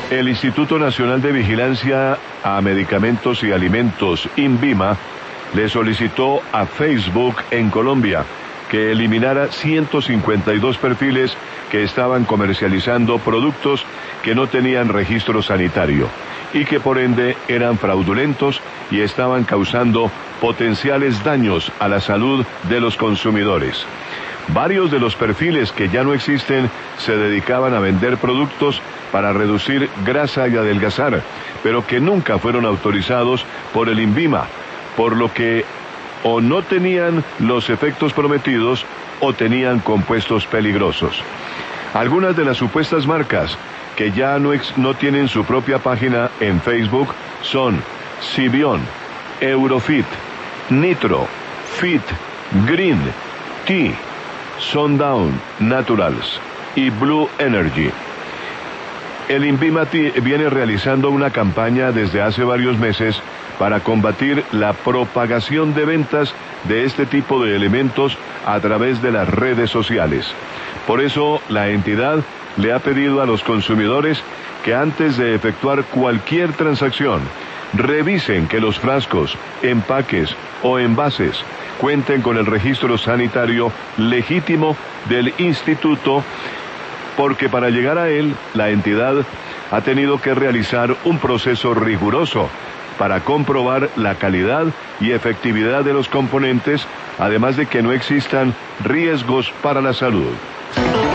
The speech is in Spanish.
El Instituto Nacional de Vigilancia a Medicamentos y Alimentos, INVIMA, le solicitó a Facebook en Colombia que eliminara 152 perfiles que estaban comercializando productos que no tenían registro sanitario y que por ende eran fraudulentos y estaban causando potenciales daños a la salud de los consumidores. Varios de los perfiles que ya no existen se dedicaban a vender productos para reducir grasa y adelgazar, pero que nunca fueron autorizados por el INVIMA, por lo que o no tenían los efectos prometidos o tenían compuestos peligrosos. Algunas de las supuestas marcas que ya no tienen su propia página en Facebook son Cibion, Eurofit, Nitro, Fit, Green, Tea, Sundown Naturals y Blue Energy. El INVIMA viene realizando una campaña desde hace varios meses para combatir la propagación de ventas de este tipo de elementos a través de las redes sociales. Por eso, la entidad le ha pedido a los consumidores que antes de efectuar cualquier transacción, revisen que los frascos, empaques o envases cuenten con el registro sanitario legítimo del instituto, porque para llegar a él, la entidad ha tenido que realizar un proceso riguroso para comprobar la calidad y efectividad de los componentes, además de que no existan riesgos para la salud.